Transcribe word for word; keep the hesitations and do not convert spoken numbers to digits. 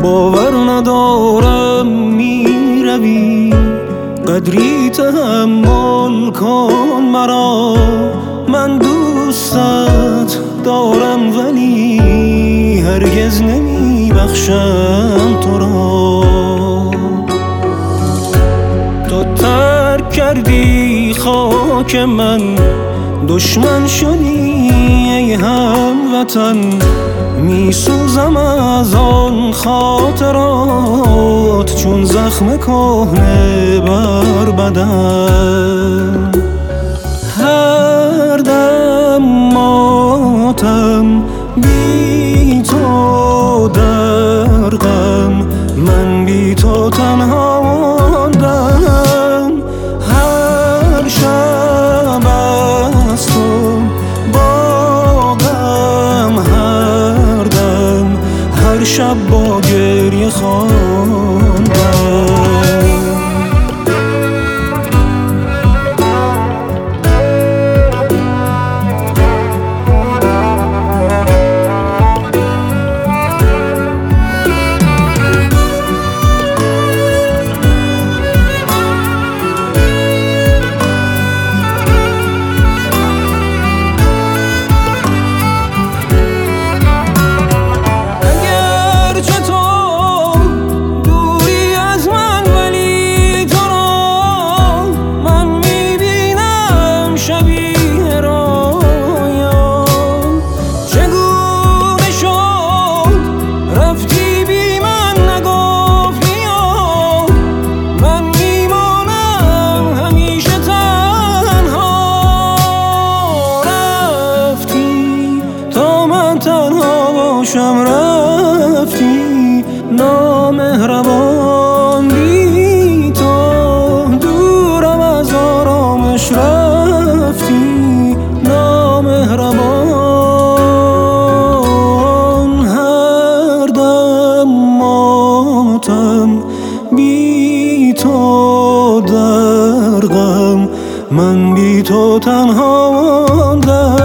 باور ندارم میروی، قدری تحمل کن مرا. من دوستت دارم ولی هرگز نمیبخشم تو را. تو ترک کردی خاک من، دشمن شدی ای هموطن. میسوزم از آن خاطرات چون زخم کهنه بر بدن. هر دم ماتم بی تو در غم، من بی تو تنها ماندم. هر شب از تو با غم، هر دم هر شب با گریه خواندم. تنها رفتی نامهربان، بی تو دورم از آرامش رفتی نامهربان. هر دم ماتم بی تو در غم، من بی تو تنها ماندم.